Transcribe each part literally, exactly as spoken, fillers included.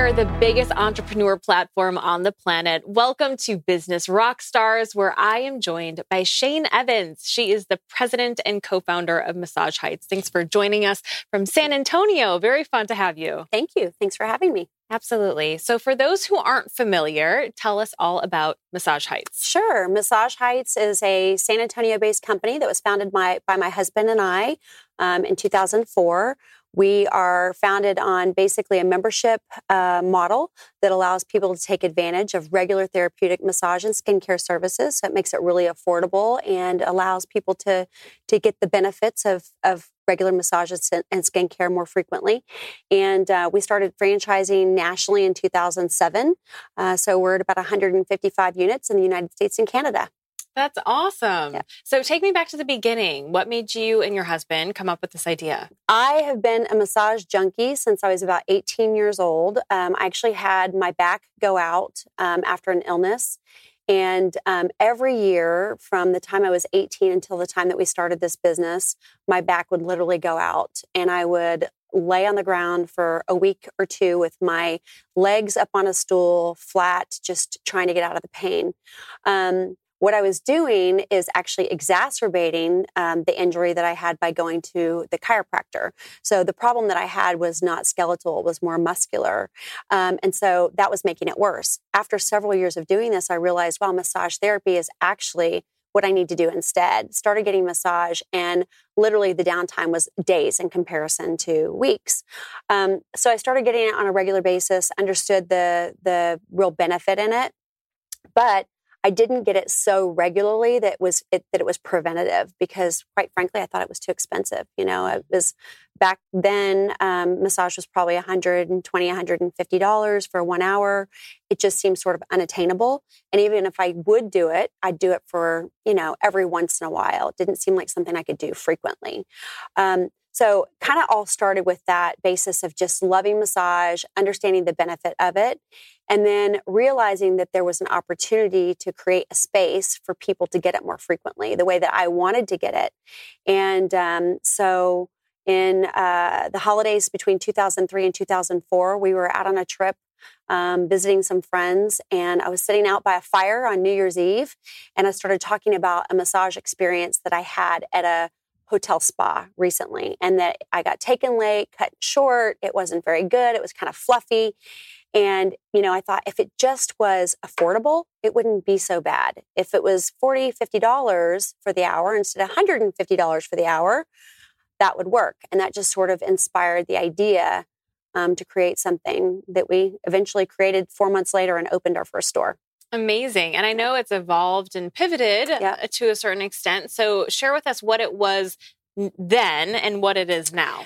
are the biggest entrepreneur platform on the planet. Welcome to Business Rockstars, where I am joined by Shane Evans. She is the president and co-founder of Massage Heights. Thanks for joining us from San Antonio. Very fun to have you. Thank you. Thanks for having me. Absolutely. So for those who aren't familiar, tell us all about Massage Heights. Sure. Massage Heights is a San Antonio-based company that was founded by, by my husband and I um, in two thousand four. We are founded on basically a membership uh, model that allows people to take advantage of regular therapeutic massage and skincare services. So it makes it really affordable and allows people to, to get the benefits of, of regular massages and skincare more frequently. And uh, we started franchising nationally in two thousand seven. Uh, so we're at about one hundred fifty-five units in the United States and Canada. That's awesome. Yeah. So take me back to the beginning. What made you and your husband come up with this idea? I have been a massage junkie since I was about eighteen years old. Um, I actually had my back go out um, after an illness. And um, every year from the time I was eighteen until the time that we started this business, my back would literally go out and I would lay on the ground for a week or two with my legs up on a stool, flat, just trying to get out of the pain. Um, What I was doing is actually exacerbating um, the injury that I had by going to the chiropractor. So the problem that I had was not skeletal, it was more muscular. Um, and so that was making it worse. After several years of doing this, I realized, well, massage therapy is actually what I need to do instead. Started getting massage, and literally the downtime was days in comparison to weeks. Um, so I started getting it on a regular basis, understood the the real benefit in it, but I didn't get it so regularly that it was it, that it was preventative, because quite frankly, I thought it was too expensive. You know, it was back then, um, massage was probably one hundred twenty dollars, one hundred fifty dollars for one hour. It just seemed sort of unattainable. And even if I would do it, I'd do it for, you know, every once in a while. It didn't seem like something I could do frequently. Um, So kind of all started with that basis of just loving massage, understanding the benefit of it, and then realizing that there was an opportunity to create a space for people to get it more frequently, the way that I wanted to get it. And um, so in uh, the holidays between two thousand three and two thousand four, we were out on a trip um, visiting some friends, and I was sitting out by a fire on New Year's Eve, and I started talking about a massage experience that I had at a hotel spa recently, and that I got taken late, cut short. It wasn't very good. It was kind of fluffy. And, you know, I thought if it just was affordable, it wouldn't be so bad. If it was forty dollars, fifty dollars for the hour instead of one hundred fifty dollars for the hour, that would work. And that just sort of inspired the idea um, to create something that we eventually created four months later and opened our first store. Amazing. And I know it's evolved and pivoted Yep. to a certain extent. So share with us what it was then and what it is now.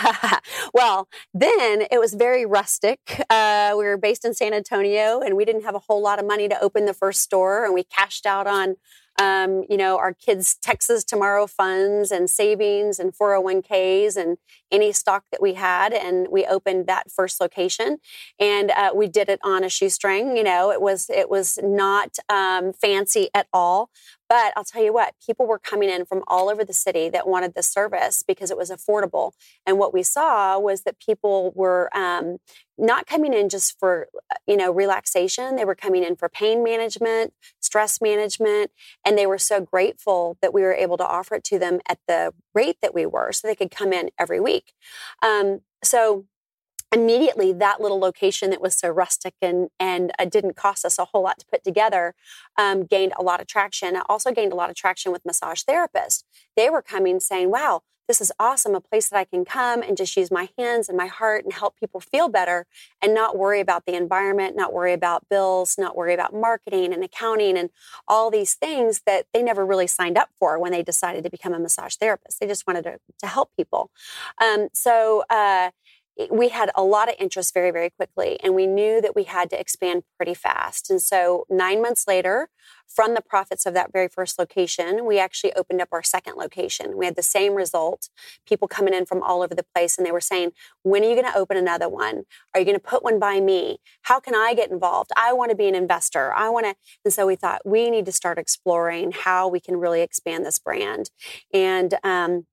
Well, then it was very rustic. Uh, we were based in San Antonio, and we didn't have a whole lot of money to open the first store. And we cashed out on, um, you know, our kids' Texas Tomorrow funds and savings and four oh one k's and any stock that we had. And we opened that first location, and uh, we did it on a shoestring. You know, it was it was not um, fancy at all. But I'll tell you what, people were coming in from all over the city that wanted the service because it was affordable. And what we saw was that people were um, not coming in just for, you know, relaxation. They were coming in for pain management, stress management, and they were so grateful that we were able to offer it to them at the rate that we were, so they could come in every week. Um, so immediately, that little location that was so rustic and and uh, didn't cost us a whole lot to put together um, gained a lot of traction. It also gained a lot of traction with massage therapists. They were coming saying, wow, this is awesome, a place that I can come and just use my hands and my heart and help people feel better and not worry about the environment, not worry about bills, not worry about marketing and accounting and all these things that they never really signed up for when they decided to become a massage therapist. They just wanted to, to help people. Um, so, uh, we had a lot of interest very, very quickly, and we knew that we had to expand pretty fast. And so nine months later, from the profits of that very first location, we actually opened up our second location. We had the same result, people coming in from all over the place, and they were saying, when are you going to open another one? Are you going to put one by me? How can I get involved? I want to be an investor. I want to. And so we thought we need to start exploring how we can really expand this brand. And, um,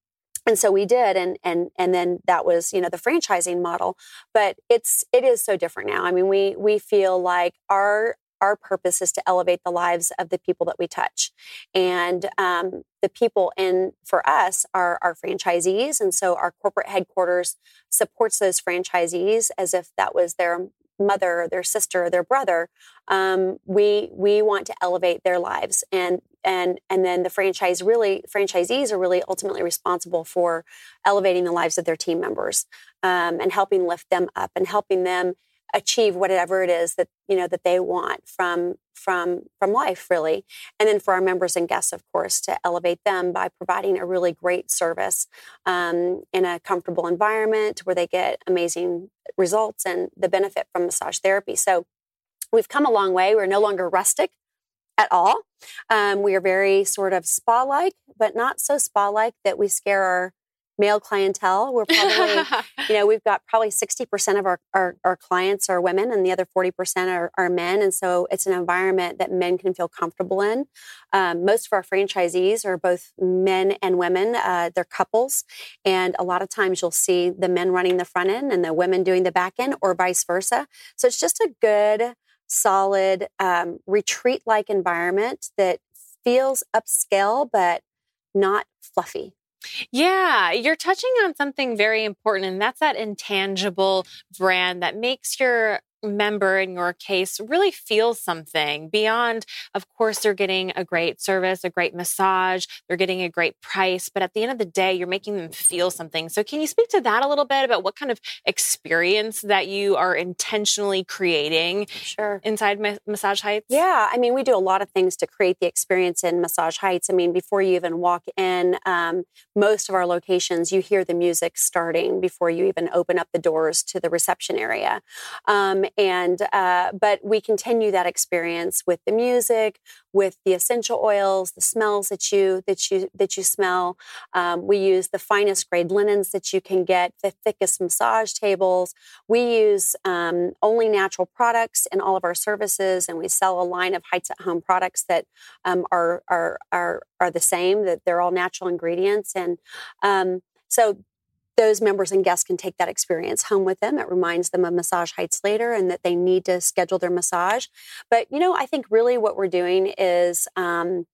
And so we did, and and and then that was, you know, the franchising model. But it's it is so different now. I mean, we we feel like our our purpose is to elevate the lives of the people that we touch, and um, the people in for us are our franchisees, and so our corporate headquarters supports those franchisees as if that was their mother, their sister, their brother. Um, we we want to elevate their lives, and and and then the franchise really franchisees are really ultimately responsible for elevating the lives of their team members, um, and helping lift them up and helping them achieve whatever it is that you know that they want from from from life, really. And then for our members and guests, of course, to elevate them by providing a really great service um, in a comfortable environment where they get amazing results and the benefit from massage therapy. So we've come a long way. We're no longer rustic at all. Um, we are very sort of spa-like, but not so spa-like that we scare our male clientele. We're probably, you know, we've got probably sixty percent of our, our, our clients are women and the other forty percent are, are men. And so it's an environment that men can feel comfortable in. Um, most of our franchisees are both men and women. Uh, they're couples. And a lot of times you'll see the men running the front end and the women doing the back end, or vice versa. So it's just a good, solid, um, retreat-like environment that feels upscale, but not fluffy. Yeah, you're touching on something very important, and that's that intangible brand that makes your member, in your case, really feel something beyond, of course, they're getting a great service, a great massage, they're getting a great price, but at the end of the day, you're making them feel something. So can you speak to that a little bit about what kind of experience that you are intentionally creating Sure. inside Ma- Massage Heights? Yeah, I mean, we do a lot of things to create the experience in Massage Heights. I mean, before you even walk in, um, most of our locations, you hear the music starting before you even open up the doors to the reception area. Um, and uh, but we continue that experience with the music, with the essential oils, the smells that you that you that you smell. Um, we use the finest grade linens that you can get, the thickest massage tables. We use um, only natural products in all of our services, and we sell a line of Heights at Home products that um, are are are are the same. That they're all natural ingredients, and um, so those members and guests can take that experience home with them. It reminds them of Massage Heights later, and that they need to schedule their massage. But you know, I think really what we're doing is um,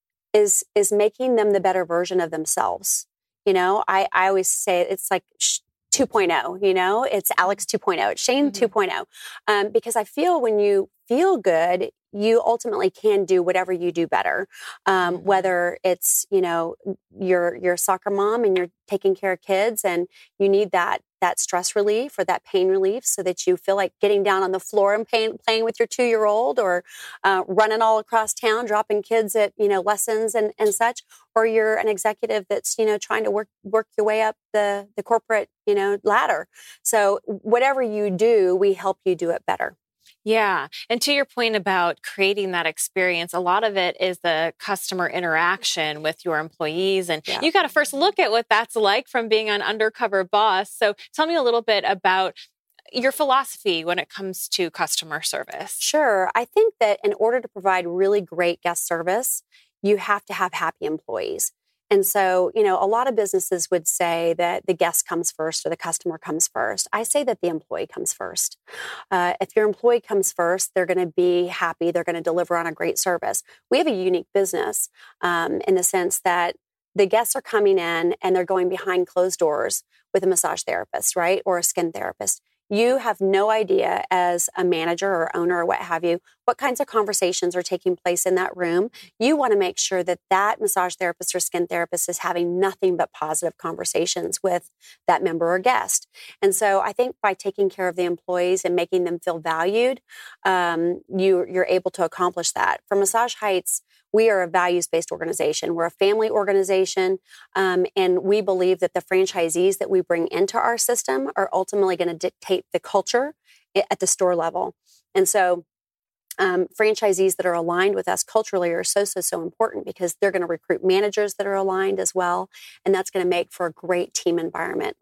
is is making them the better version of themselves. You know, I I always say it's like sh- two point oh, you know, it's Alex two point oh, it's Shane mm-hmm. two point oh. Um, because I feel when you feel good, you ultimately can do whatever you do better. Um, mm-hmm. Whether it's, you know, you're, you're a soccer mom and you're taking care of kids and you need that, that stress relief or that pain relief so that you feel like getting down on the floor and playing, playing with your two-year-old, or uh, running all across town, dropping kids at, you know, lessons and, and such. Or you're an executive that's, you know, trying to work, work your way up the, the corporate, you know, ladder. So whatever you do, we help you do it better. Yeah. And to your point about creating that experience, a lot of it is the customer interaction with your employees. And yeah. you got to first look at what that's like from being an undercover boss. So tell me a little bit about your philosophy when it comes to customer service. Sure. I think that in order to provide really great guest service, you have to have happy employees. And so, you know, a lot of businesses would say that the guest comes first or the customer comes first. I say that the employee comes first. Uh, if your employee comes first, they're going to be happy. They're going to deliver on a great service. We have a unique business um, in the sense that the guests are coming in and they're going behind closed doors with a massage therapist, right? Or a skin therapist. You have no idea as a manager or owner or what have you, what kinds of conversations are taking place in that room. You want to make sure that that massage therapist or skin therapist is having nothing but positive conversations with that member or guest. And so I think by taking care of the employees and making them feel valued, um, you, you're able to accomplish that. For Massage Heights, we are a values-based organization. We're a family organization, um, and we believe that the franchisees that we bring into our system are ultimately going to dictate the culture at the store level. And so um, franchisees that are aligned with us culturally are so, so, so important because they're going to recruit managers that are aligned as well, and that's going to make for a great team environment.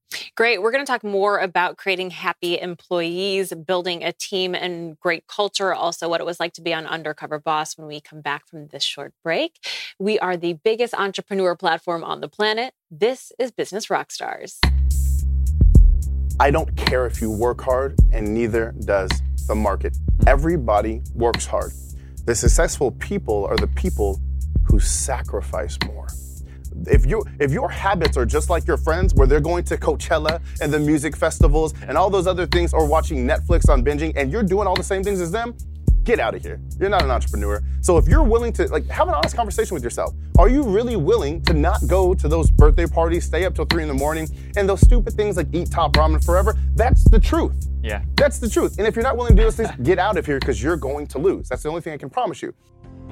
Great. We're going to talk more about creating happy employees, building a team and great culture, also what it was like to be on Undercover Boss when we come back from this short break. We are the biggest entrepreneur platform on the planet. This is Business Rockstars. I don't care if you work hard, and neither does the market. Everybody works hard. The successful people are the people who sacrifice more. If you if your habits are just like your friends, where they're going to Coachella and the music festivals and all those other things, or watching Netflix on binging, and you're doing all the same things as them, get out of here. You're not an entrepreneur. So if you're willing to, like, have an honest conversation with yourself. Are you really willing to not go to those birthday parties, stay up till three in the morning, and those stupid things like eat top ramen forever? That's the truth. Yeah. That's the truth. And if you're not willing to do those things, get out of here, because you're going to lose. That's the only thing I can promise you.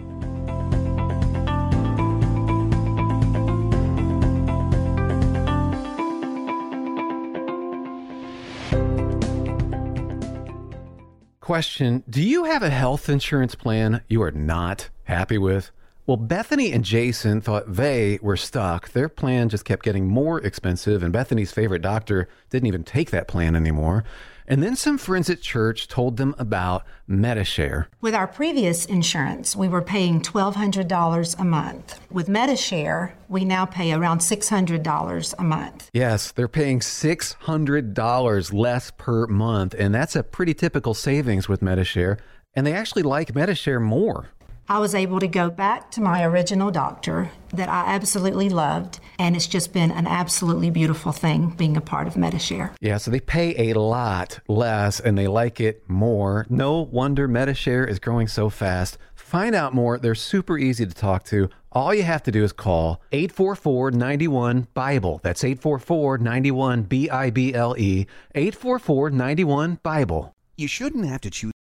Question, do you have a health insurance plan you are not happy with? Well, Bethany and Jason thought they were stuck. Their plan just kept getting more expensive, and Bethany's favorite doctor didn't even take that plan anymore. And then some friends at church told them about Medi-Share. With our previous insurance, we were paying twelve hundred dollars a month. With Medi-Share, we now pay around six hundred dollars a month. Yes, they're paying six hundred dollars less per month, and that's a pretty typical savings with Medi-Share. And they actually like Medi-Share more. I was able to go back to my original doctor that I absolutely loved, and it's just been an absolutely beautiful thing being a part of Medi-Share. Yeah, so they pay a lot less and they like it more. No wonder Medi-Share is growing so fast. Find out more. They're super easy to talk to. All you have to do is call eight four four, nine one, BIBLE. That's eight four four, nine one, B I B L E. eight four four, nine one, BIBLE. You shouldn't have to choose.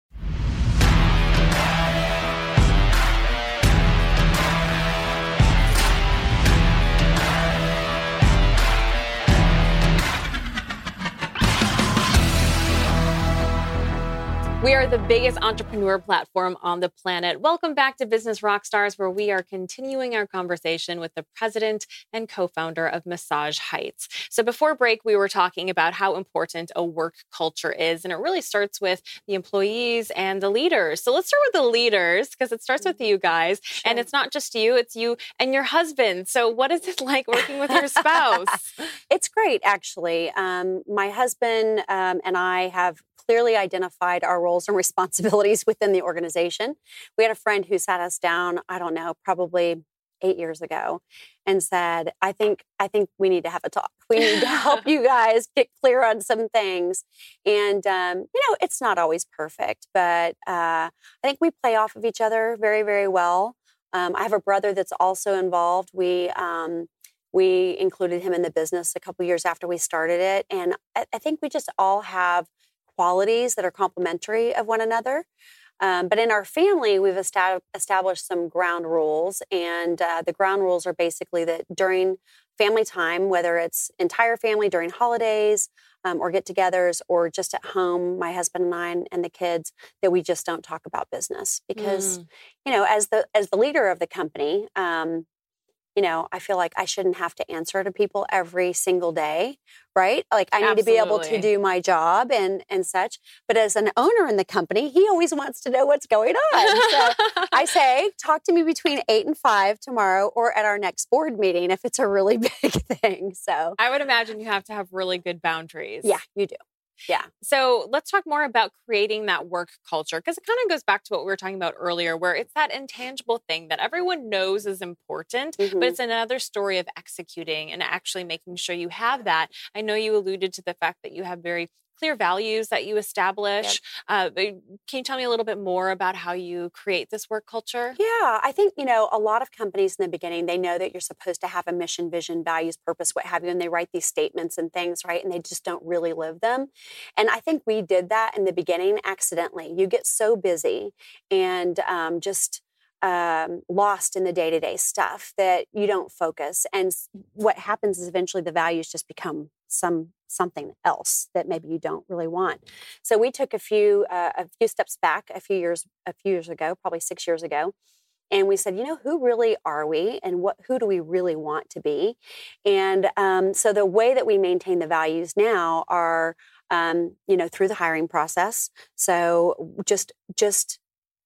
We are the biggest entrepreneur platform on the planet. Welcome back to Business Rockstars, where we are continuing our conversation with the president and co-founder of Massage Heights. So before break, we were talking about how important a work culture is, and it really starts with the employees and the leaders. So let's start with the leaders, because it starts with you guys, sure. And it's not just you, it's you and your husband. So what is it like working with your spouse? It's great, actually. Um, my husband um, and I have clearly identified our roles and responsibilities within the organization. We had a friend who sat us down, I don't know, probably eight years ago, and said, I think I think we need to have a talk. We need to help you guys get clear on some things. And, um, you know, it's not always perfect, but uh, I think we play off of each other very, very well. Um, I have a brother that's also involved. We um, we included him in the business a couple years after we started it. And I, I think we just all have qualities that are complementary of one another. Um, but in our family, we've estab- established some ground rules. And uh, the ground rules are basically that during family time, whether it's entire family during holidays um, or get-togethers or just at home, my husband and I and, and the kids, that we just don't talk about business. Because, mm. you know, as the as the leader of the company, um, you know, I feel like I shouldn't have to answer to people every single day, right? Like I need Absolutely. to be able to do my job and and such. But as an owner in the company, he always wants to know what's going on. So I say, talk to me between eight and five tomorrow or at our next board meeting if it's a really big thing. So I would imagine you have to have really good boundaries. Yeah, you do. Yeah. So let's talk more about creating that work culture, because it kind of goes back to what we were talking about earlier, where it's that intangible thing that everyone knows is important, mm-hmm. but it's another story of executing and actually making sure you have that. I know you alluded to the fact that you have very clear values that you establish. Yep. Uh, can you tell me a little bit more about how you create this work culture? Yeah, I think, you know, a lot of companies in the beginning, they know that you're supposed to have a mission, vision, values, purpose, what have you, and they write these statements and things, right? And they just don't really live them. And I think we did that in the beginning accidentally. You get so busy and um, just um, lost in the day-to-day stuff that you don't focus. And what happens is eventually the values just become some something else that maybe you don't really want. So we took a few uh, a few steps back a few years a few years ago, probably six years ago, and we said, you know, who really are we, and what who do we really want to be? And um, so the way that we maintain the values now are, um, you know, through the hiring process. So just just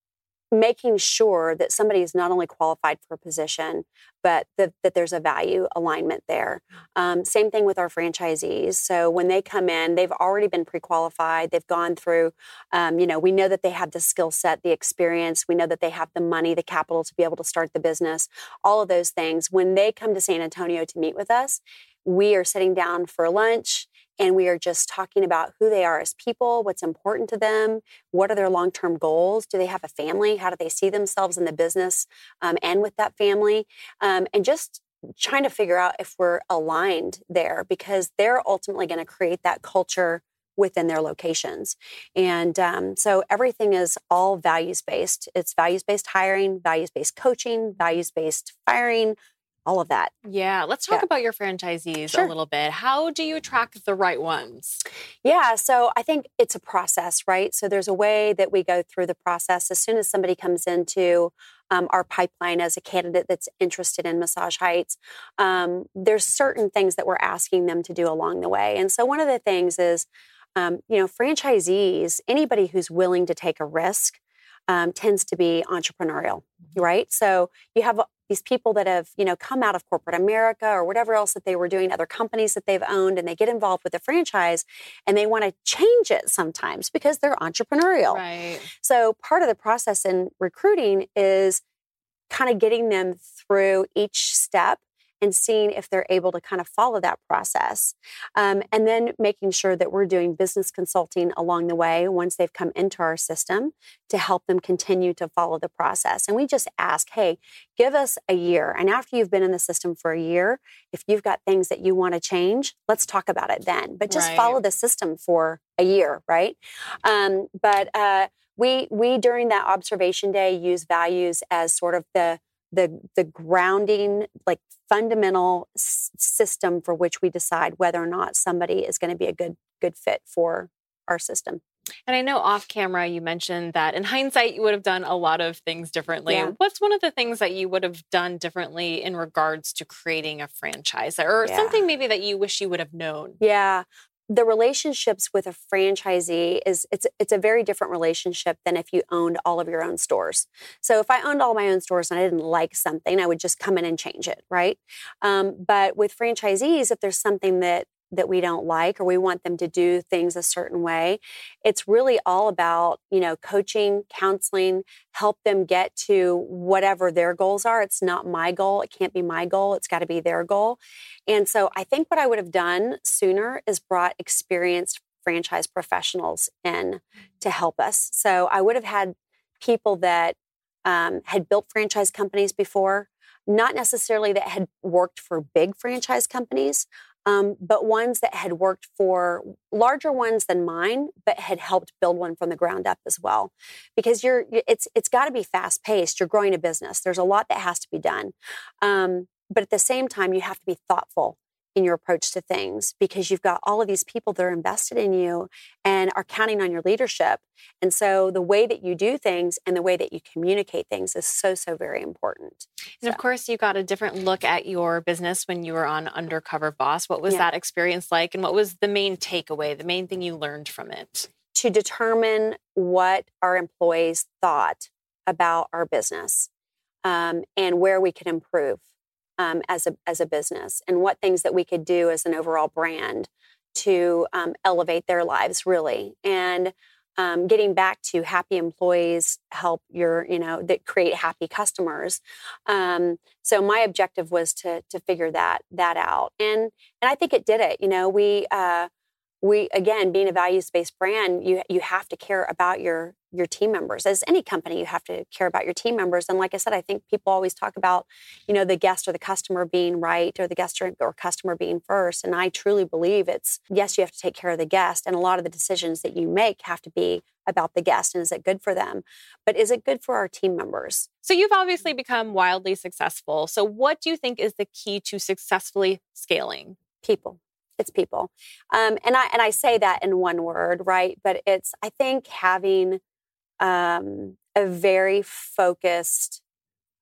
making sure that somebody is not only qualified for a position, but that, that there's a value alignment there. Um, same thing with our franchisees. So when they come in, they've already been pre-qualified. They've gone through, um, you know, we know that they have the skill set, the experience. We know that they have the money, the capital to be able to start the business, all of those things. When they come to San Antonio to meet with us, we are sitting down for lunch, and we are just talking about who they are as people, what's important to them, what are their long-term goals, do they have a family, how do they see themselves in the business um, and with that family, um, and just trying to figure out if we're aligned there, because they're ultimately going to create that culture within their locations. And um, so everything is all values-based. It's values-based hiring, values-based coaching, values-based firing, all of that. Yeah. Let's talk Yeah. about your franchisees Sure. a little bit. How do you attract the right ones? Yeah, so I think it's a process, right? So there's a way that we go through the process. As soon as somebody comes into um, our pipeline as a candidate that's interested in Massage Heights, um, there's certain things that we're asking them to do along the way. And so one of the things is, um, you know, franchisees, anybody who's willing to take a risk um, tends to be entrepreneurial, right? So you have these people that have, you know, come out of corporate America or whatever else that they were doing, other companies that they've owned, and they get involved with a franchise and they want to change it sometimes because they're entrepreneurial. Right. So part of the process in recruiting is kind of getting them through each step and seeing if they're able to kind of follow that process. Um, and then making sure that we're doing business consulting along the way once they've come into our system to help them continue to follow the process. And we just ask, hey, give us a year. And after you've been in the system for a year, if you've got things that you want to change, let's talk about it then. But just Right. follow the system for a year, right? Um, but uh, we, we, during that observation day, use values as sort of the the the grounding, like fundamental s- system for which we decide whether or not somebody is going to be a good good fit for our system. And I know off camera, you mentioned that in hindsight, you would have done a lot of things differently. Yeah. What's one of the things that you would have done differently in regards to creating a franchise, or Yeah. something maybe that you wish you would have known? Yeah. The relationships with a franchisee is it's it's a very different relationship than if you owned all of your own stores. So if I owned all my own stores and I didn't like something, I would just come in and change it, right? Um, but with franchisees, if there's something that that we don't like or we want them to do things a certain way, it's really all about, you know, coaching, counseling, help them get to whatever their goals are. It's not my goal. It can't be my goal. It's got to be their goal. And so I think what I would have done sooner is brought experienced franchise professionals in to help us. So I would have had people that um, had built franchise companies before, not necessarily that had worked for big franchise companies, Um, but ones that had worked for larger ones than mine, but had helped build one from the ground up as well. Because you're, it's it's got to be fast paced. You're growing a business. There's a lot that has to be done, um, but at the same time, you have to be thoughtful in your approach to things because you've got all of these people that are invested in you and are counting on your leadership. And so the way that you do things and the way that you communicate things is so, so very important. And of course, you got a different look at your business when you were on Undercover Boss. What was Yeah. that experience like? And what was the main takeaway, the main thing you learned from it? To determine what our employees thought about our business um, and where we could improve um, as a as a business and what things that we could do as an overall brand to um, elevate their lives, really. And um, getting back to happy employees help your, you know, that create happy customers. Um, so my objective was to to figure that that out, and and I think it did it. You know, we. Uh, We, again, being a values-based brand, you you have to care about your your team members. As any company, you have to care about your team members. And like I said, I think people always talk about, you know, the guest or the customer being right or the guest or, or customer being first. And I truly believe it's, yes, you have to take care of the guest. And a lot of the decisions that you make have to be about the guest. And is it good for them? But is it good for our team members? So you've obviously become wildly successful. So what do you think is the key to successfully scaling? People. It's people. Um, and I and I say that in one word, right? But it's, I think, having um, a very focused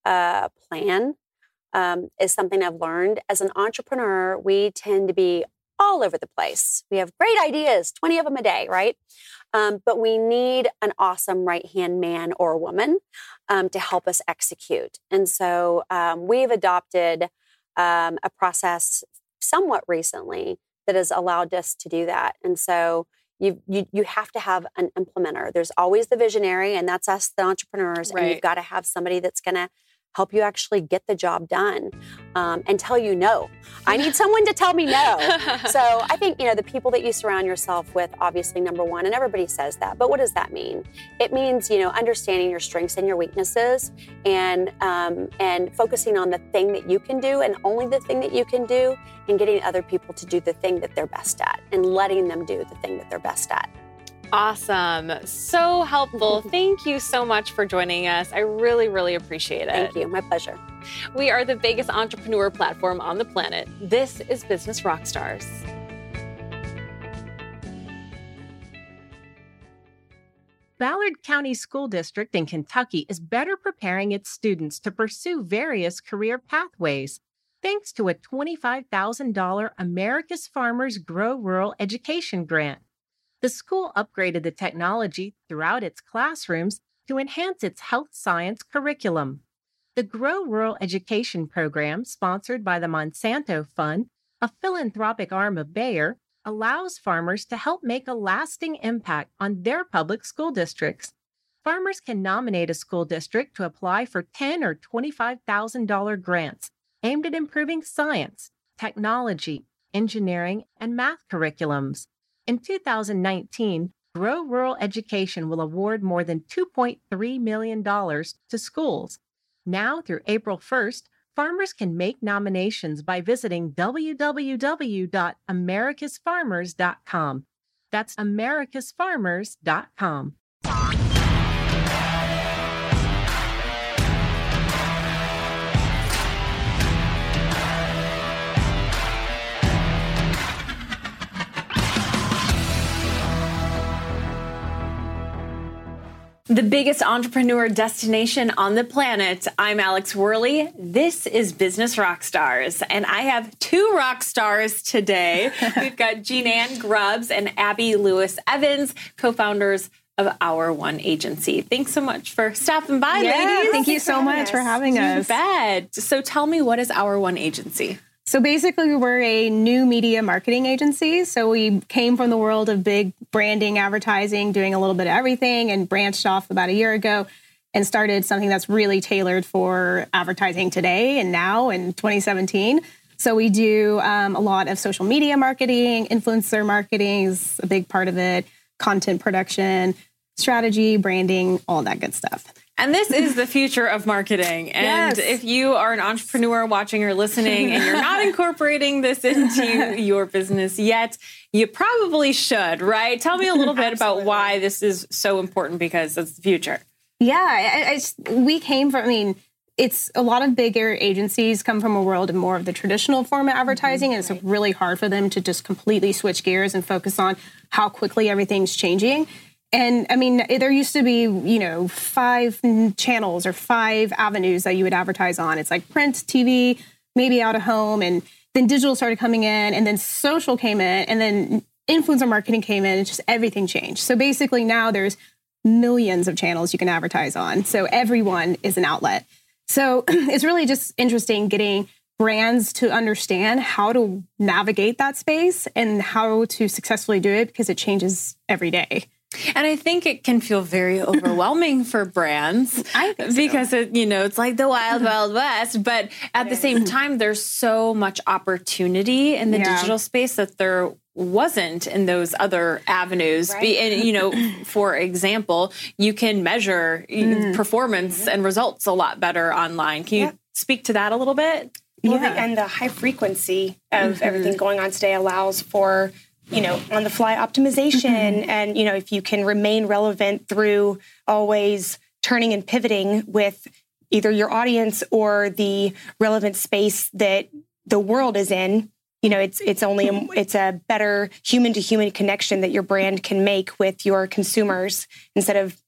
uh, plan um, is something I've learned. As an entrepreneur, we tend to be all over the place. We have great ideas, twenty of them a day, right? Um, but we need an awesome right-hand man or woman um, to help us execute. And so um, we've adopted um, a process somewhat recently that has allowed us to do that. And so you, you you have to have an implementer. There's always the visionary, and that's us, the entrepreneurs. Right. And you've got to have somebody that's going to help you actually get the job done um, and tell you no. I need someone to tell me no. So I think, you know, the people that you surround yourself with, obviously, number one, and everybody says that, but what does that mean? It means, you know, understanding your strengths and your weaknesses and um, and focusing on the thing that you can do and only the thing that you can do, and getting other people to do the thing that they're best at and letting them do the thing that they're best at. Awesome. So helpful. Thank you so much for joining us. I really, really appreciate it. Thank you. My pleasure. We are the biggest entrepreneur platform on the planet. This is Business Rockstars. Ballard County School District in Kentucky is better preparing its students to pursue various career pathways, thanks to a twenty-five thousand dollars America's Farmers Grow Rural Education grant. The school upgraded the technology throughout its classrooms to enhance its health science curriculum. The Grow Rural Education program, sponsored by the Monsanto Fund, a philanthropic arm of Bayer, allows farmers to help make a lasting impact on their public school districts. Farmers can nominate a school district to apply for ten thousand dollars or twenty-five thousand dollars grants aimed at improving science, technology, engineering, and math curriculums. In two thousand nineteen, Grow Rural Education will award more than two point three million dollars to schools. Now through April first, farmers can make nominations by visiting w w w dot americas farmers dot com. That's americas farmers dot com. The biggest entrepreneur destination on the planet. I'm Alex Worley. This is Business Rockstars, and I have two rock stars today. We've got Jean Ann Grubbs and Abby Lewis Evans, co-founders of Our One Agency. Thanks so much for stopping by, yeah, ladies. Thank you so much for having us. You bet. So tell me, what is Our One Agency? So basically, we're a new media marketing agency. So we came from the world of big branding, advertising, doing a little bit of everything, and branched off about a year ago and started something that's really tailored for advertising today and now in twenty seventeen. So we do um, a lot of social media marketing, influencer marketing is a big part of it, content production, strategy, branding, all that good stuff. And this is the future of marketing. And yes. if you are an entrepreneur watching or listening and you're not incorporating this into your business yet, you probably should, right? Tell me a little bit about why this is so important, because it's the future. Yeah, I, I just, we came from, I mean, it's a lot of bigger agencies come from a world of more of the traditional form of advertising, mm-hmm. and it's really hard for them to just completely switch gears and focus on how quickly everything's changing. And I mean, there used to be, you know, five channels or five avenues that you would advertise on. It's like print, T V, maybe out of home. And then digital started coming in, and then social came in, and then influencer marketing came in, and just everything changed. So basically now there's millions of channels you can advertise on. So everyone is an outlet. So it's really just interesting getting brands to understand how to navigate that space and how to successfully do it, because it changes every day. And I think it can feel very overwhelming for brands I think so. because, it, you know, it's like the wild, wild west. But at the same time, there's so much opportunity in the Yeah. digital space that there wasn't in those other avenues. Right. Be, and, you know, for example, you can measure Mm. performance mm-hmm. and results a lot better online. Can you Yeah. speak to that a little bit? Well, Yeah. the, and the high frequency of Mm-hmm. everything going on today allows for, you know, on the fly optimization. Mm-hmm. And, you know, if you can remain relevant through always turning and pivoting with either your audience or the relevant space that the world is in, you know, it's it's only a, it's a better human to human connection that your brand can make with your consumers, instead of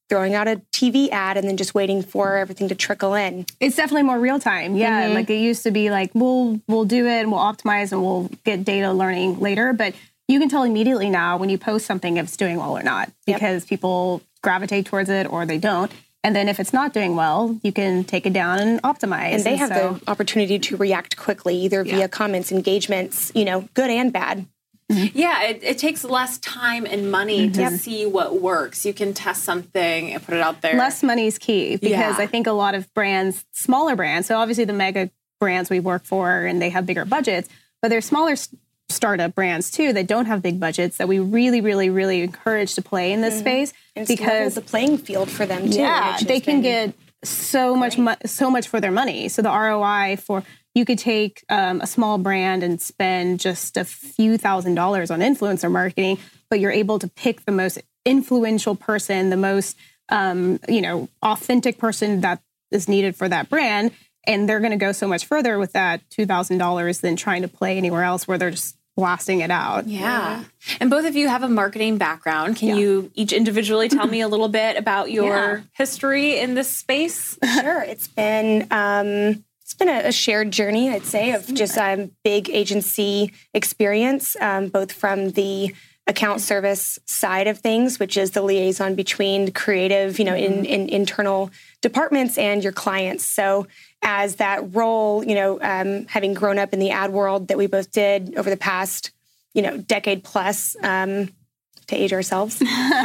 throwing out a T V ad and then just waiting for everything to trickle in. It's definitely more real time. Yeah. Mm-hmm. Like it used to be like, we'll, we'll do it and we'll optimize and we'll get data learning later. But you can tell immediately now when you post something if it's doing well or not, because yep. people gravitate towards it or they don't. And then if it's not doing well, you can take it down and optimize. And they and have so, the opportunity to react quickly, either yeah. via comments, engagements, you know, good and bad. Mm-hmm. Yeah, it, it takes less time and money mm-hmm. to see what works. You can test something and put it out there. Less money is key because yeah. I think a lot of brands, smaller brands, so obviously the mega brands we work for and they have bigger budgets, but there's smaller st- startup brands too that don't have big budgets that we really, really, really encourage to play in this mm-hmm. space and because the playing field for them too. Yeah, they can been... get so much, mo- so much for their money. So the R O I for you could take um, a small brand and spend just a few thousand dollars on influencer marketing, but you're able to pick the most influential person, the most um, you know authentic person that is needed for that brand. And they're going to go so much further with that two thousand dollars than trying to play anywhere else where they're just blasting it out. Yeah. And both of you have a marketing background. Can yeah. you each individually tell me a little bit about your yeah. history in this space? Sure. It's been um, it's been a, a shared journey, I'd say, of just a um, big agency experience, um, both from the account service side of things, which is the liaison between creative, you know, in, in internal departments and your clients. So as that role, you know, um, having grown up in the ad world that we both did over the past, you know, decade plus, um, to age ourselves,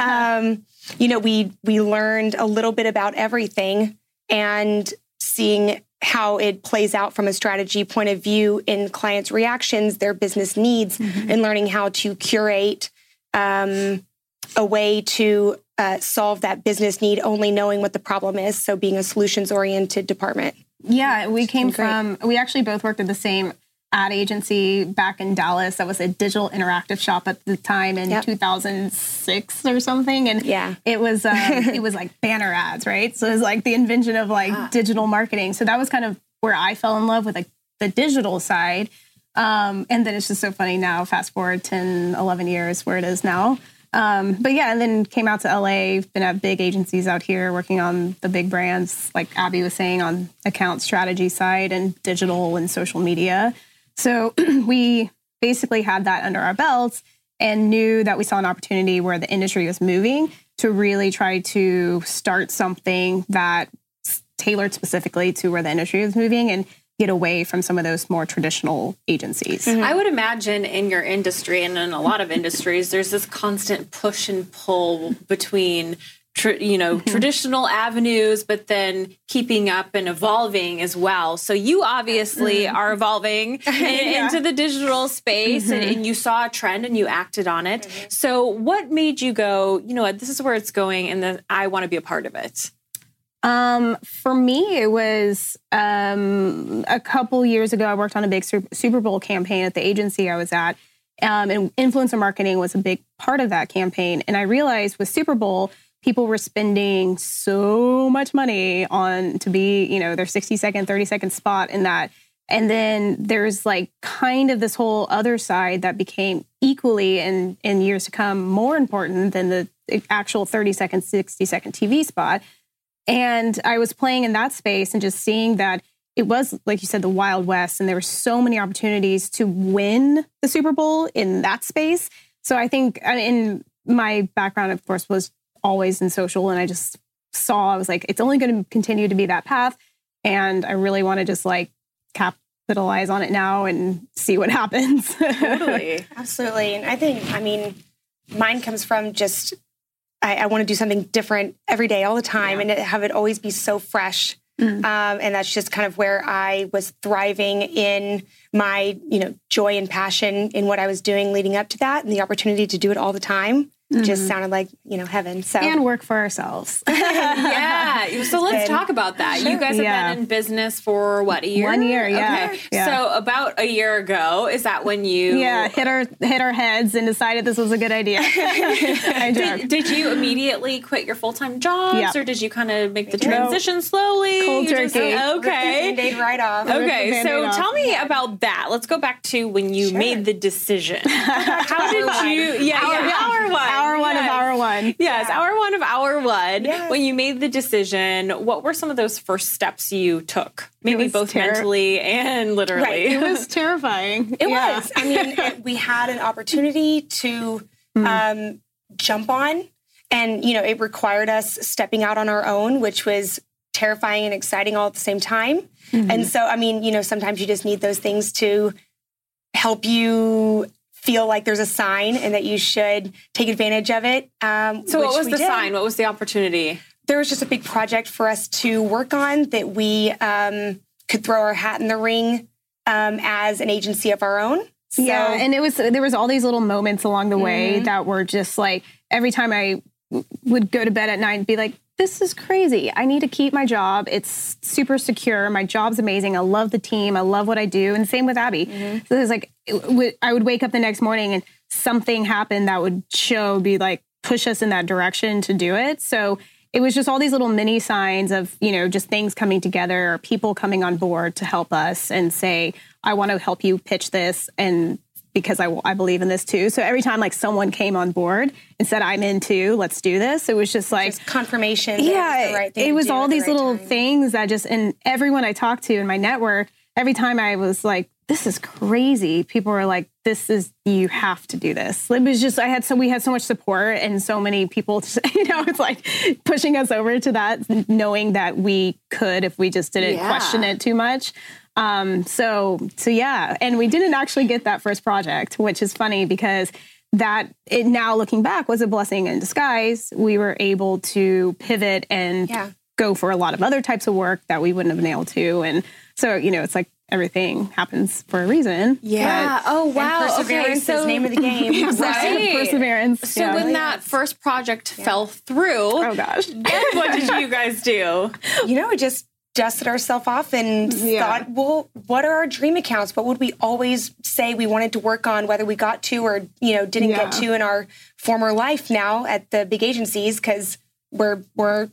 um, you know, we we learned a little bit about everything and seeing how it plays out from a strategy point of view in clients' reactions, their business needs, mm-hmm. and learning how to curate um, a way to uh, solve that business need, only knowing what the problem is. So being a solutions-oriented department. Yeah, we came from, we actually both worked at the same ad agency back in Dallas. That was a digital interactive shop at the time in yep. two thousand six or something. And yeah. it was um, it was like banner ads, right? So it was like the invention of like ah. digital marketing. So that was kind of where I fell in love with like the digital side. Um, and then it's just so funny now, fast forward ten, eleven years where it is now. Um, but yeah, and then came out to L A, been at big agencies out here working on the big brands, like Abby was saying, on account strategy side and digital and social media. So we basically had that under our belts and knew that we saw an opportunity where the industry was moving to really try to start something that tailored specifically to where the industry was moving and get away from some of those more traditional agencies. Mm-hmm. I would imagine in your industry and in a lot of industries, there's this constant push and pull between Tr- you know, mm-hmm. traditional avenues, but then keeping up and evolving as well. So you obviously mm-hmm. are evolving in, yeah. into the digital space mm-hmm. and, and you saw a trend and you acted on it. Mm-hmm. So what made you go, you know what, this is where it's going and then I want to be a part of it? Um, for me, it was um, a couple years ago, I worked on a big Super Bowl campaign at the agency I was at. Um, and influencer marketing was a big part of that campaign. And I realized with Super Bowl, people were spending so much money on to be, you know, their sixty second, thirty second spot in that. And then there's like kind of this whole other side that became equally in, in years to come more important than the actual thirty second, sixty second T V spot. And I was playing in that space and just seeing that it was, like you said, the Wild West. And there were so many opportunities to win the Super Bowl in that space. So I think in my background, of course, was always in social. And I just saw, I was like, it's only going to continue to be that path. And I really want to just like capitalize on it now and see what happens. Totally. Absolutely. And I think, I mean, mine comes from just, I, I want to do something different every day, all the time, yeah. and have it always be so fresh. Mm-hmm. Um, and that's just kind of where I was thriving in my, you know, joy and passion in what I was doing leading up to that, and the opportunity to do it all the time. Mm-hmm. Just sounded like, you know, heaven. So and work for ourselves. Yeah. So let's been, talk about that. Sure. You guys have yeah. been in business for what, a year? One year, yeah. Okay. yeah. So about a year ago, is that when you yeah hit our hit our heads and decided this was a good idea? I did, did you immediately quit your full time jobs, yeah. or did you kind of make the transition no. slowly? Cold you turkey. Just, okay. Band-Aid right off. Okay. So off. tell me about that. Let's go back to when you sure. made the decision. How did you? Yeah. Hour, yeah. hour one. hour one yes. of hour one. Yes, Yeah. hour one of hour one. Yes. When you made the decision, what were some of those first steps you took? Maybe was both terri- mentally and literally. Right. It was terrifying. It Yeah. was. I mean, it, we had an opportunity to um, jump on, and you know, it required us stepping out on our own, which was terrifying and exciting all at the same time. Mm-hmm. And so, I mean, you know, sometimes you just need those things to help you feel like there's a sign and that you should take advantage of it. Um, So what which was we the did. sign? What was the opportunity? There was just a big project for us to work on that we um, could throw our hat in the ring um, as an agency of our own. So, Yeah, and it was there was all these little moments along the way Mm-hmm. that were just like every time I w- would go to bed at night and be like, this is crazy. I need to keep my job. It's super secure. My job's amazing. I love the team. I love what I do. And same with Abby. Mm-hmm. So it was like it would, I would wake up the next morning and something happened that would show, be like, push us in that direction to do it. So it was just all these little mini signs of, you know, just things coming together or people coming on board to help us and say, I want to help you pitch this. And because I, I believe in this too. So every time like someone came on board and said, I'm in too, let's do this. It was just like, just confirmation. that yeah, it was, the right thing it to was do all at the these right little time. things that just, and everyone I talked to in my network, every time I was like, this is crazy. People were like, this is, you have to do this. It was just, I had so, we had so much support and so many people, you know, it's like pushing us over to that, knowing that we could, if we just didn't Yeah. question it too much. Um, so, so yeah. And we didn't actually get that first project, which is funny because that it now looking back was a blessing in disguise. We were able to pivot and Yeah. go for a lot of other types of work that we wouldn't have been able to. And so, you know, it's like everything happens for a reason. Yeah. Oh, wow. And perseverance Okay, is so the name of the game. Right. Perseverance. So yeah. when that first project fell through, Oh gosh. what did you guys do? You know, we just dusted ourselves off and Yeah. thought, well, what are our dream accounts? What would we always say we wanted to work on, whether we got to or, you know, didn't Yeah. get to in our former life now at the big agencies? Because we're, we're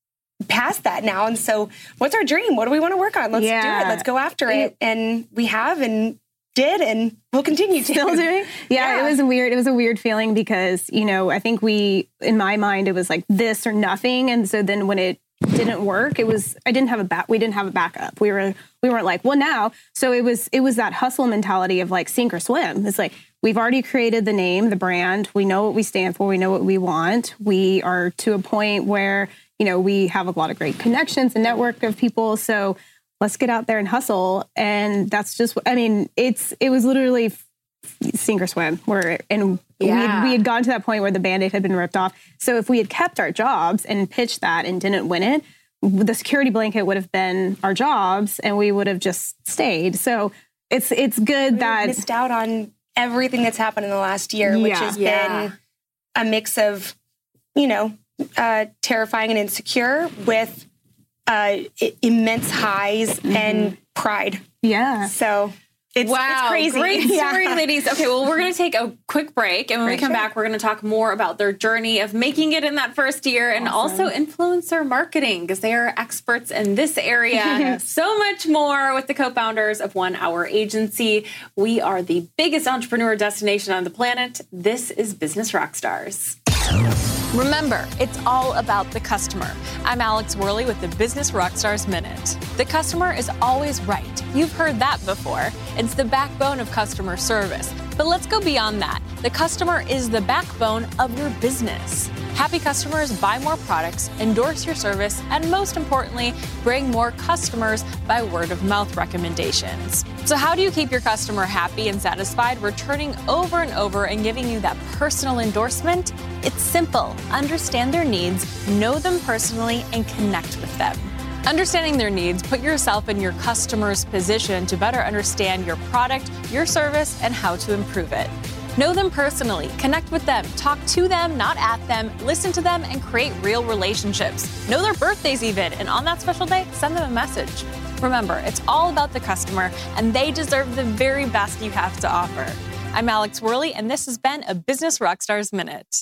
past that now. And so what's our dream? What do we want to work on? Let's do Yeah. it. Let's go after it. And we have and did and we'll continue to. Still doing? Yeah, Yeah. it was a weird, it was a weird feeling because, you know, I think we, in my mind, it was like this or nothing. And so then when it didn't work, it was, I didn't have a back, we didn't have a backup. We were, we weren't like, well now, so it was, it was that hustle mentality of like sink or swim. It's like, we've already created the name, the brand. We know what we stand for. We know what we want. We are to a point where, you know, we have a lot of great connections and network of people. So let's get out there and hustle. And that's just, I mean, it's, it was literally sink or swim where, and we, Yeah. had, we had gone to that point where the Band-Aid had been ripped off. So if we had kept our jobs and pitched that and didn't win it, the security blanket would have been our jobs and we would have just stayed. So it's, it's good We that missed out on everything that's happened in the last year, which Yeah. has Yeah. been a mix of, you know, uh, terrifying and insecure with uh, i- immense highs and pride. yeah. So it's, Wow, it's crazy. great Yeah. story, ladies. Okay, well, we're going to take a quick break, and when we come back, we're going to talk more about their journey of making it in that first year, and also influencer marketing because they are experts in this area. So much more with the co-founders of One Hour Agency. We are the biggest entrepreneur destination on the planet. This is Business Rockstars. Remember, it's all about the customer. I'm Alex Worley with the Business Rockstars Minute. The customer is always right. You've heard that before. It's the backbone of customer service. But let's go beyond that. The customer is the backbone of your business. Happy customers buy more products, endorse your service, and most importantly, bring more customers by word of mouth recommendations. So how do you keep your customer happy and satisfied, returning over and over and giving you that personal endorsement? It's simple. Understand their needs, know them personally, and connect with them. Understanding their needs, put yourself in your customer's position to better understand your product, your service, and how to improve it. Know them personally, connect with them, talk to them, not at them, listen to them, and create real relationships. Know their birthdays even, and on that special day, send them a message. Remember, it's all about the customer, and they deserve the very best you have to offer. I'm Alex Worley, and this has been a Business Rockstars Minute.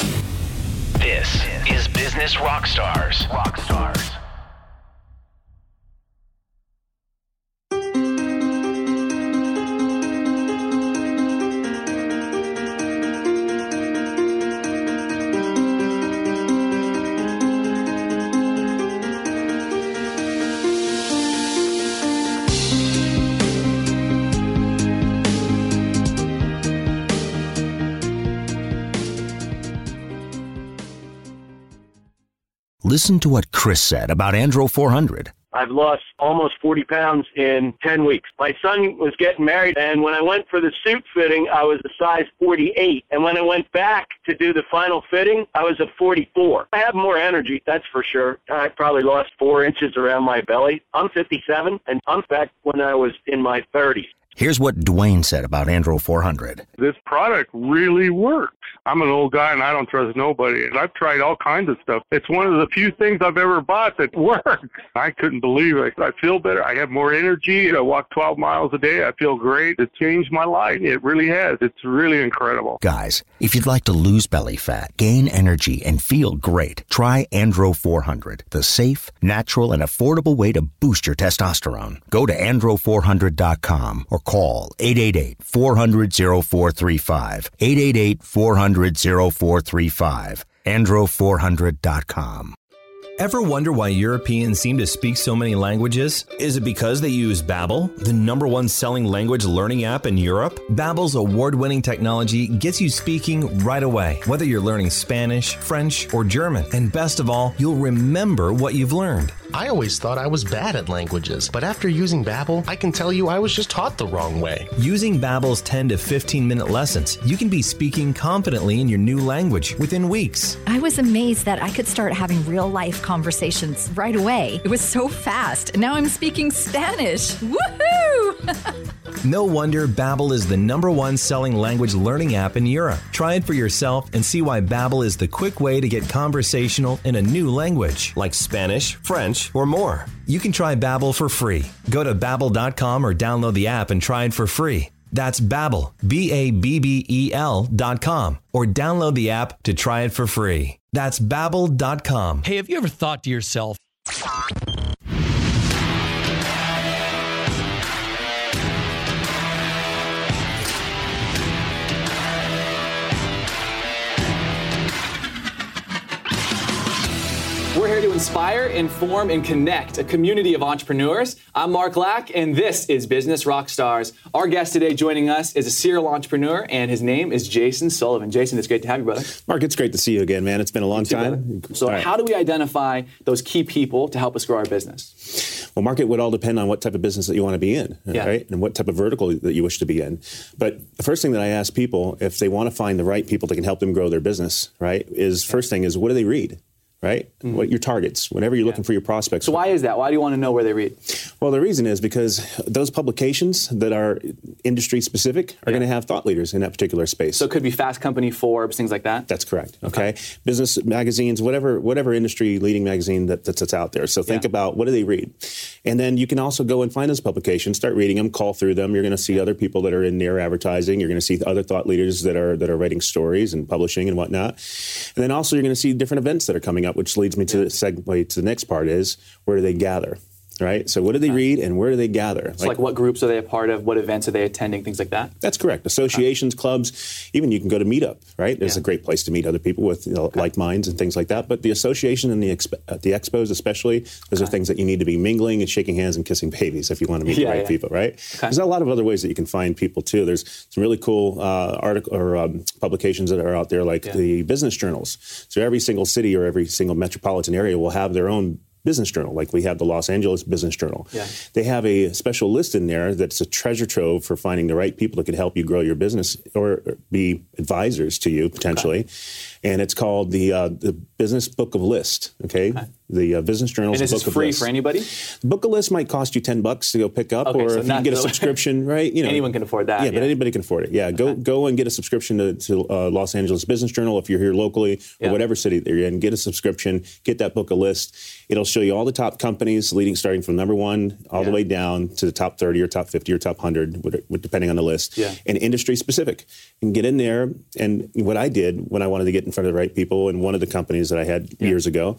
This is Business Rockstars. Rockstars. Listen to what Chris said about Andro four hundred. I've lost almost forty pounds in ten weeks. My son was getting married, and when I went for the suit fitting, I was a size forty-eight. And when I went back to do the final fitting, I was a forty-four. I have more energy, that's for sure. I probably lost four inches around my belly. I'm fifty-seven, and I'm back when I was in my thirties. Here's what Dwayne said about Andro four hundred. This product really works. I'm an old guy and I don't trust nobody. And I've tried all kinds of stuff. It's one of the few things I've ever bought that works. I couldn't believe it. I feel better. I have more energy. I walk twelve miles a day. I feel great. It changed my life. It really has. It's really incredible. Guys, if you'd like to lose belly fat, gain energy, and feel great, try Andro four hundred, the safe, natural, and affordable way to boost your testosterone. Go to andro four hundred dot com or call eight eight eight, four hundred, oh four three five, eight eight eight, four hundred, oh four three five, andro four hundred dot com. Ever wonder why Europeans seem to speak so many languages? Is it because they use Babbel, the number one selling language learning app in Europe? Babbel's award-winning technology gets you speaking right away, whether you're learning Spanish, French, or German. And best of all, you'll remember what you've learned. I always thought I was bad at languages, but after using Babbel, I can tell you I was just taught the wrong way. Using Babbel's ten to fifteen minute lessons, you can be speaking confidently in your new language within weeks. I was amazed that I could start having real-life conversations right away. It was so fast. Now I'm speaking Spanish. Woohoo! No wonder Babbel is the number one selling language learning app in Europe. Try it for yourself and see why Babbel is the quick way to get conversational in a new language, like Spanish, French, or more. You can try Babbel for free. Go to babbel dot com or download the app and try it for free. That's Babbel, B A B B E L dot com, or download the app to try it for free. That's babbel dot com. Hey, have you ever thought to yourself, we're here to inspire, inform, and connect a community of entrepreneurs. I'm Mark Lack, and this is Business Rockstars. Our guest today joining us is a serial entrepreneur, and his name is Jason Sullivan. Jason, it's great to have you, brother. Mark, it's great to see you again, man. It's been a long too, time. Brother. So right. How do we identify those key people to help us grow our business? Well, Mark, it would all depend on what type of business that you want to be in, yeah. right? And what type of vertical that you wish to be in. But the first thing that I ask people, if they want to find the right people that can help them grow their business, right, is first thing is, what do they read? Right? Mm-hmm. What your targets, whenever you're yeah. looking for your prospects. So why is that? Why do you want to know where they read? Well, the reason is because those publications that are industry specific are yeah. going to have thought leaders in that particular space. So it could be Fast Company, Forbes, things like that? That's correct. Okay. okay. Business magazines, whatever whatever industry leading magazine that, that's, that's out there. So think yeah. about what do they read? And then you can also go and find those publications, start reading them, call through them. You're going to see other people that are in there advertising. You're going to see other thought leaders that are that are writing stories and publishing and whatnot. And then also you're going to see different events that are coming up, which leads me to the segue to the next part is, where do they gather? Right? So what do they read and where do they gather? So like, like what groups are they a part of? What events are they attending? Things like that? That's correct. Associations, okay. clubs, even you can go to Meetup, right? There's yeah. a great place to meet other people with you know, okay. like minds and things like that. But the association and the exp- uh, the expos especially, those okay. are things that you need to be mingling and shaking hands and kissing babies if you want to meet yeah, the right yeah. people, right? Okay. There's a lot of other ways that you can find people too. There's some really cool uh, article or um, publications that are out there like yeah. the business journals. So every single city or every single metropolitan area will have their own business journal, like we have the Los Angeles Business Journal. Yeah. They have a special list in there that's a treasure trove for finding the right people that could help you grow your business or be advisors to you potentially. Okay. And it's called the uh, the Business Book of List. Okay, okay. The uh, Business Journal's and Book is of free List. for anybody? The Book of List might cost you ten bucks to go pick up, okay, or so if you can get a subscription, right? You know, anyone can afford that. Yeah, yeah, but anybody can afford it. Yeah, okay. go go and get a subscription to, to uh, Los Angeles Business Journal if you're here locally or yeah. whatever city that you're in. Get a subscription. Get that Book of List. It'll show you all the top companies, leading starting from number one all yeah. the way down to the top thirty or top fifty or top one hundred, depending on the list, yeah. and industry specific. And get in there. And what I did when I wanted to get in front of the right people, and one of the companies that I had yeah. years ago,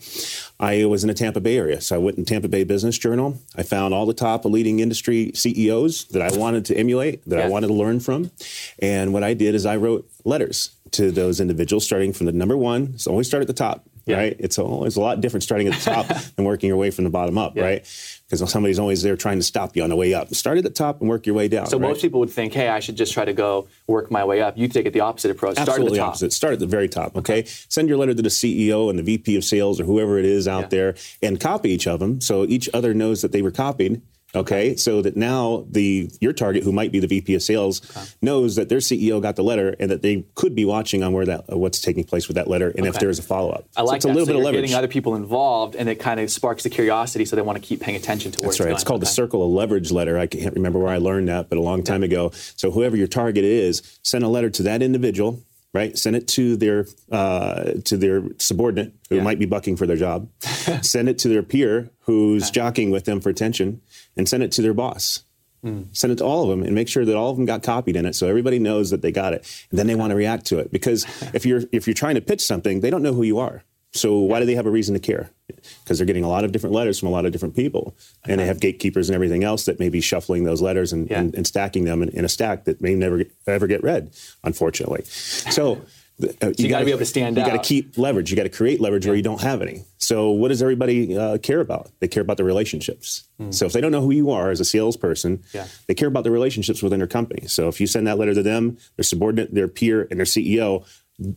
I was in the Tampa Bay area. So I went in Tampa Bay Business Journal. I found all the top leading industry C E Os that I wanted to emulate, that yeah. I wanted to learn from. And what I did is I wrote letters to those individuals, starting from the number one. So always start at the top. yeah. right? It's always a lot different starting at the top than working your way from the bottom up, yeah. right? Because somebody's always there trying to stop you on the way up. Start at the top and work your way down. So right? most people would think, hey, I should just try to go work my way up. You take it the opposite approach. Start Absolutely at the top. opposite. Start at the very top, okay? okay? Send your letter to the C E O and the V P of sales or whoever it is out yeah. there and copy each of them so each other knows that they were copied. Okay, so that now the your target, who might be the V P of sales, okay. knows that their C E O got the letter and that they could be watching on where that uh, what's taking place with that letter, and okay. if there is a follow up. I like so it's that. a little so bit you're of leverage. Getting other people involved, and it kind of sparks the curiosity, so they want to keep paying attention to where That's it's right. going. It's called okay. the circle of leverage letter. I can't remember where I learned that, but a long time yeah. ago. So whoever your target is, send a letter to that individual. Right, send it to their uh, to their subordinate who yeah. might be bucking for their job. Send it to their peer who's okay. jockeying with them for attention, and send it to their boss. Mm. Send it to all of them, and make sure that all of them got copied in it, so everybody knows that they got it. And then they want to react to it, because if you're if you're trying to pitch something, they don't know who you are. So why do they have a reason to care? Because they're getting a lot of different letters from a lot of different people. Okay. And they have gatekeepers and everything else that may be shuffling those letters and, yeah. and, and stacking them in, in a stack that may never get, ever get read, unfortunately. So, uh, so you, you got to be able to stand you out. You got to keep leverage. You got to create leverage yeah. where you don't have any. So what does everybody uh, care about? They care about the relationships. Mm. So if they don't know who you are as a salesperson, yeah. they care about the relationships within their company. So if you send that letter to them, their subordinate, their peer, and their C E O,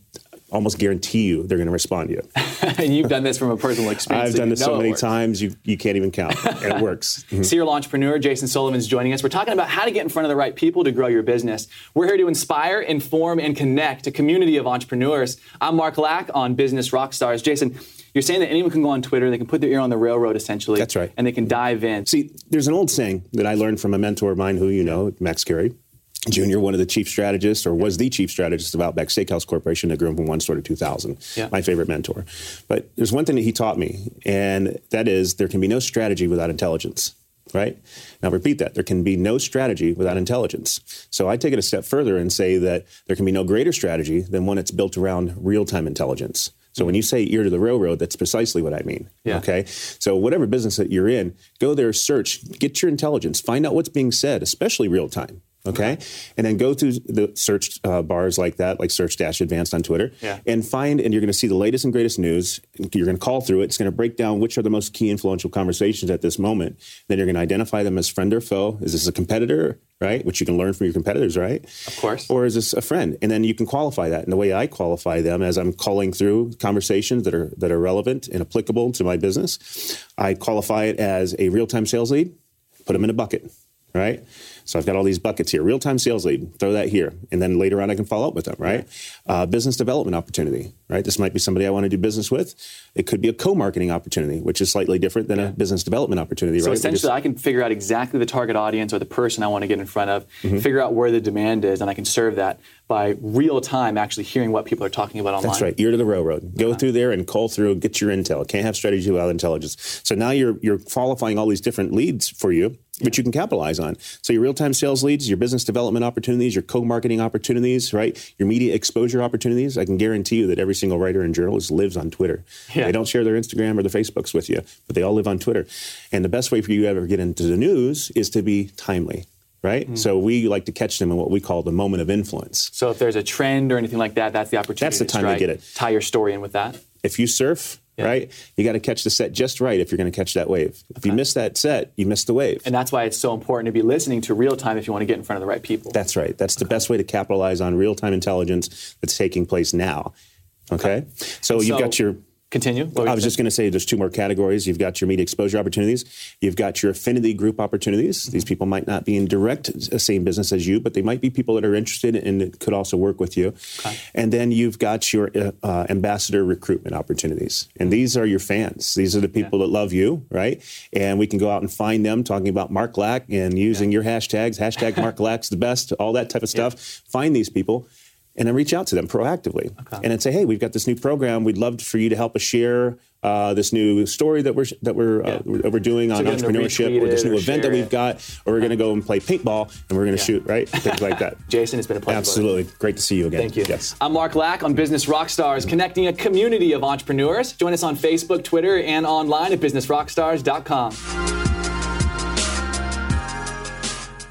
almost guarantee you they're going to respond to you. And you've done this from a personal experience. I've so done this so many works. times, you you can't even count. And it works. Mm-hmm. Serial entrepreneur Jason Sullivan is joining us. We're talking about how to get in front of the right people to grow your business. We're here to inspire, inform, and connect a community of entrepreneurs. I'm Mark Lack on Business Rockstars. Jason, you're saying that anyone can go on Twitter, they can put their ear on the railroad, essentially. That's right. And they can dive in. See, there's an old saying that I learned from a mentor of mine who you know, Max Carey Junior, one of the chief strategists, or was the chief strategist of Outback Steakhouse Corporation that grew from one store to two thousand. Yeah. My favorite mentor. But there's one thing that he taught me, and that is there can be no strategy without intelligence. Right? Now, repeat that. There can be no strategy without intelligence. So I take it a step further and say that there can be no greater strategy than one that's built around real-time intelligence. So when you say ear to the railroad, that's precisely what I mean. Yeah. Okay. So whatever business that you're in, go there, search, get your intelligence, find out what's being said, especially real time. Okay. okay. And then go through the search uh, bars like that, like search dash advanced on Twitter, yeah. and find, and you're going to see the latest and greatest news. You're going to call through it. It's going to break down which are the most key influential conversations at this moment. Then you're going to identify them as friend or foe. Is this a competitor? Right? Which you can learn from your competitors, right? Of course. Or is this a friend? And then you can qualify that. And the way I qualify them as I'm calling through conversations that are that are relevant and applicable to my business, I qualify it as a real-time sales lead, put them in a bucket, right? So I've got all these buckets here. Real-time sales lead, throw that here. And then later on I can follow up with them, right? Uh, business development opportunity, right? This might be somebody I want to do business with. It could be a co-marketing opportunity, which is slightly different than yeah. a business development opportunity, so right? So essentially just, I can figure out exactly the target audience or the person I want to get in front of, mm-hmm. figure out where the demand is, and I can serve that by real time actually hearing what people are talking about online. That's right. Ear to the railroad. Go okay. through there and call through, get your intel. Can't have strategy without intelligence. So now you're you're qualifying all these different leads for you, yeah. which you can capitalize on. So your real-time sales leads, your business development opportunities, your co-marketing opportunities, right? Your media exposure opportunities. I can guarantee you that every single writer and journalist lives on Twitter. Yeah. They don't share their Instagram or their Facebooks with you, but they all live on Twitter. And the best way for you to ever get into the news is to be timely. Right? Mm-hmm. So we like to catch them in what we call the moment of influence. So if there's a trend or anything like that, that's the opportunity. That's the to time strike, to get it. Tie your story in with that. If you surf, yeah. right, you got to catch the set just right if you're going to catch that wave. If okay. you miss that set, you miss the wave. And that's why it's so important to be listening to real time if you want to get in front of the right people. That's right. That's okay. the best way to capitalize on real time intelligence that's taking place now. Okay? okay. So, so you've got your... Continue. I was just going to say there's two more categories. You've got your media exposure opportunities. You've got your affinity group opportunities. Mm-hmm. These people might not be in direct same business as you, but they might be people that are interested and could also work with you. Okay. And then you've got your uh, ambassador recruitment opportunities. And these are your fans. These are the people yeah. that love you, right? And we can go out and find them talking about Mark Lack and using yeah. your hashtags, hashtag Mark Lack's the best, all that type of stuff. Yeah. Find these people. And then reach out to them proactively. Okay. And then say, hey, we've got this new program. We'd love for you to help us share uh, this new story that we're that we're yeah. uh, that we're doing so on entrepreneurship, or this new or event that we've it. got, or we're going to go and play paintball, and we're going to yeah. shoot, right? Things like that. Jason, it's been a pleasure. Absolutely. Great to see you again. Thank you. Yes. I'm Mark Lack on Business Rockstars, connecting a community of entrepreneurs. Join us on Facebook, Twitter, and online at business rockstars dot com.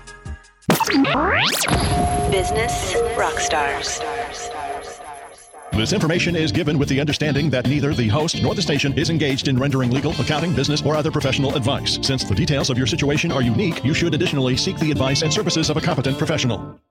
Business Rockstars. This information is given with the understanding that neither the host nor the station is engaged in rendering legal, accounting, business, or other professional advice. Since the details of your situation are unique, you should additionally seek the advice and services of a competent professional.